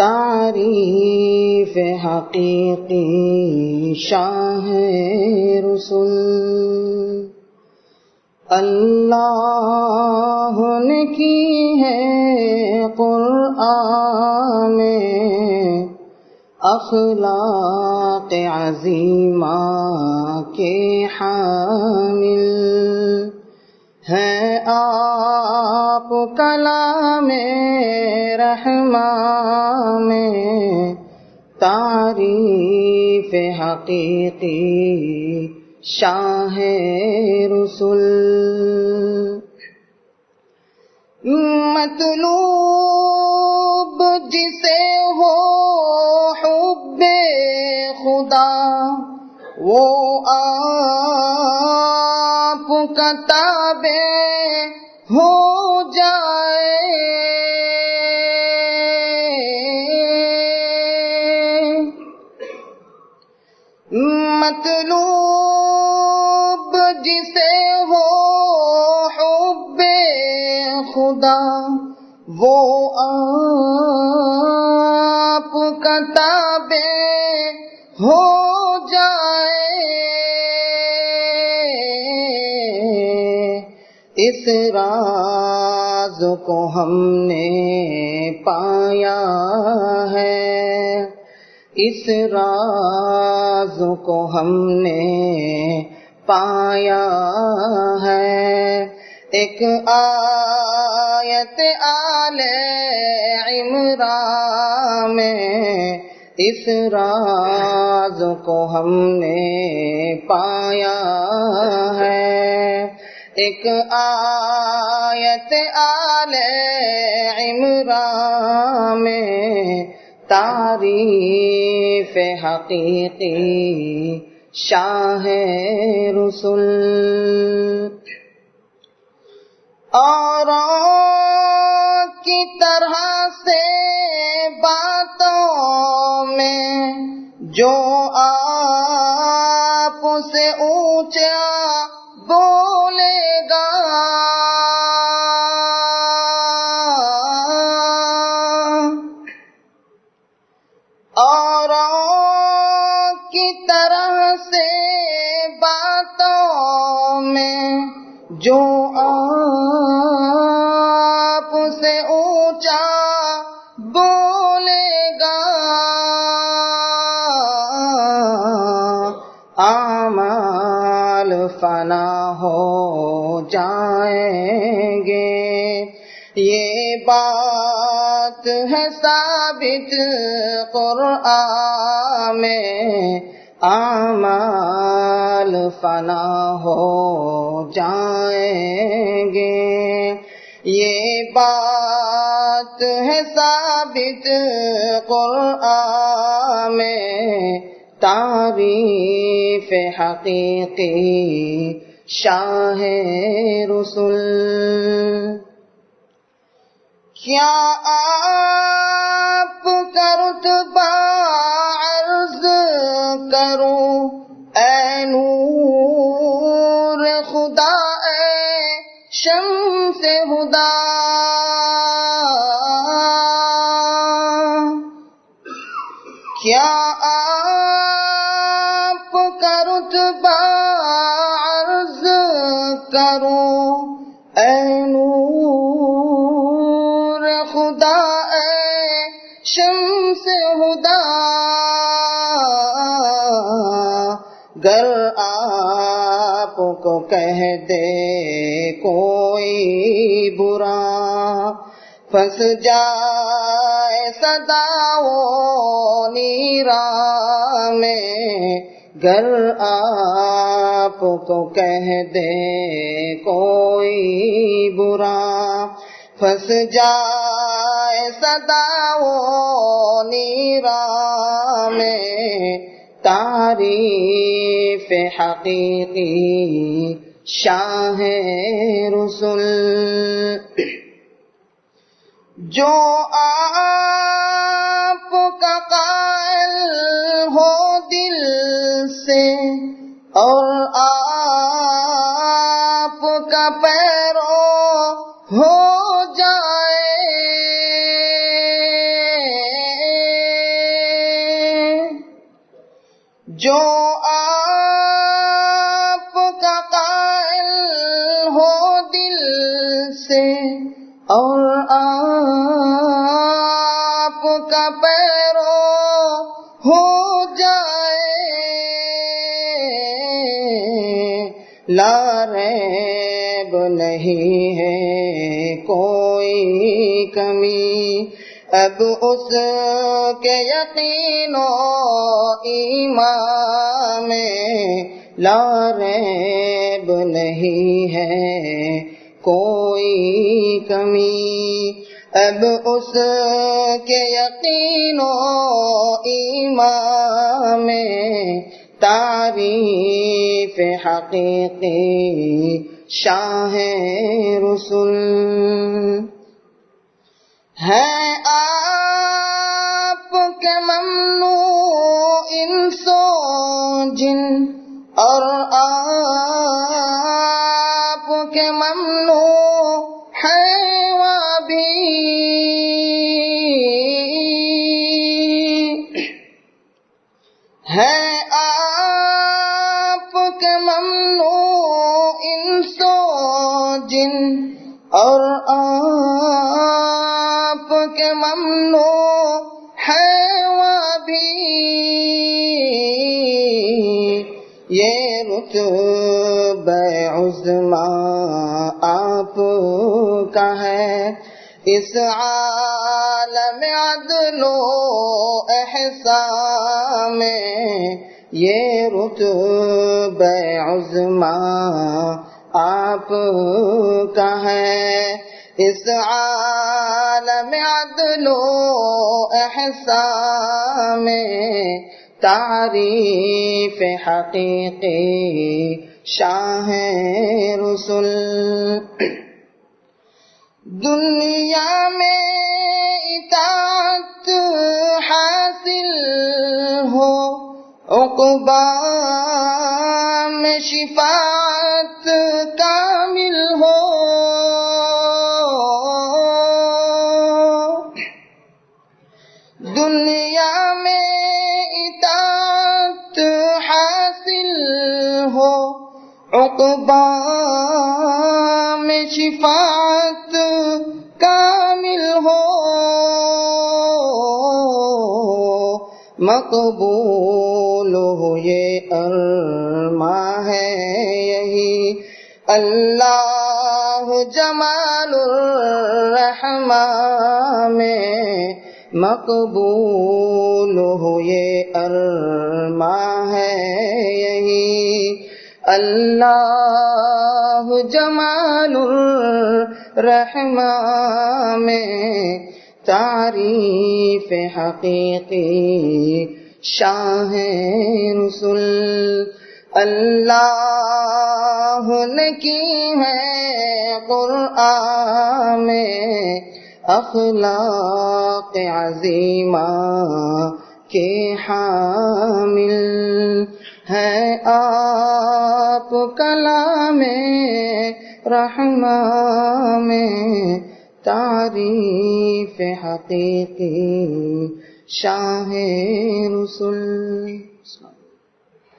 تعریف حقیقی شاہ رسول اللہ نے کی ہے قرآن میں اخلاق عظیمہ کے حامل ہے آپ کلام رحمان میں تعریف حقیقی شاہ رسول مطلوب جسے ہو حب خدا وہ آپ کا تابع ہو جائے مطلوب جسے ہو حب خدا وہ آپ کا تابع ہو جائے اس راز کو ہم نے پایا ہے اس راز کو ہم نے پایا ہے ایک آیت آل عمران میں اس راز کو ہم نے پایا ہے ایک آیت آل عمران میں تعریف حقیقی شاہ رسول اوروں کی طرح سے باتوں میں جو آپ سے اونچا بولے گا اوروں کی طرح سے باتوں میں جو آپ سے اونچا بولے گا اعمال فنا ہو جائیں گے یہ بات ہے ثابت قرآن میں اعمال فنا ہو جائیں گے یہ بات ہے ثابت قرآن میں تعریف حقیقی شاہ رسول کیا آپ کا رتبہ عرض کروں اے نور خدا اے شمس ہدا کیا آپ کا رتبہ عرض کروں اے نور خدا اے شمس ہدا گر آپ کو کہہ دے کوئی برا پھنس جائے صدا و نیران میں گر آپ کو کہہ دے کوئی برا پھنس جائے صدا و نیران میں تعریف حقیقی شاہ رسول جو آپ کا قائل ہو دل سے اور آپ کا پیرو ہو جائے جو آپ کا قائل ہو دل سے اور آپ کا پیرو ہو جائے، لا ریب نہیں ہے کوئی کمی اب اس کے یقین و ایمان میں، لا ریب نہیں ہے کوئی کمی اب اس کے یقین و ایمان میں، تعریف حقیقی شاہ رسول ہے آپ کے ممنوع انس و جن، اور آپ کے ممنوع حیوان بھی ہے، آپ کے ممنوع انس و جن اور آپ کے ممنوع حیوان بھی، یہ رتبہ عظمیٰ آپ کا ہے اس عالم عدل و احسان میں، یہ رتبہ عظمیٰ آپ کا ہے اس عالم عدل و احسان میں، تعریف حقیقی شاہ رسول دنیا میں اطاعت حاصل ہو، عقبیٰ میں شفاعت کامل ہو، دنیا میں اطاعت حاصل ہو، عقبیٰ میں شفاعت کامل ہو، مقبول ہو یہ ارماں ہے یہی، اللہ جمال الرحمن میں، مقبول ہو یہ ارماں ہے یہی، اللہ جمال الرحمن میں، تعریف حقیقی شاہ رسول اللہ نے کی ہے قرآن میں، اخلاق عظیمہ کے حامل ہے آپ کلام رحمان میں، تعریف حقیقی شاہ رسول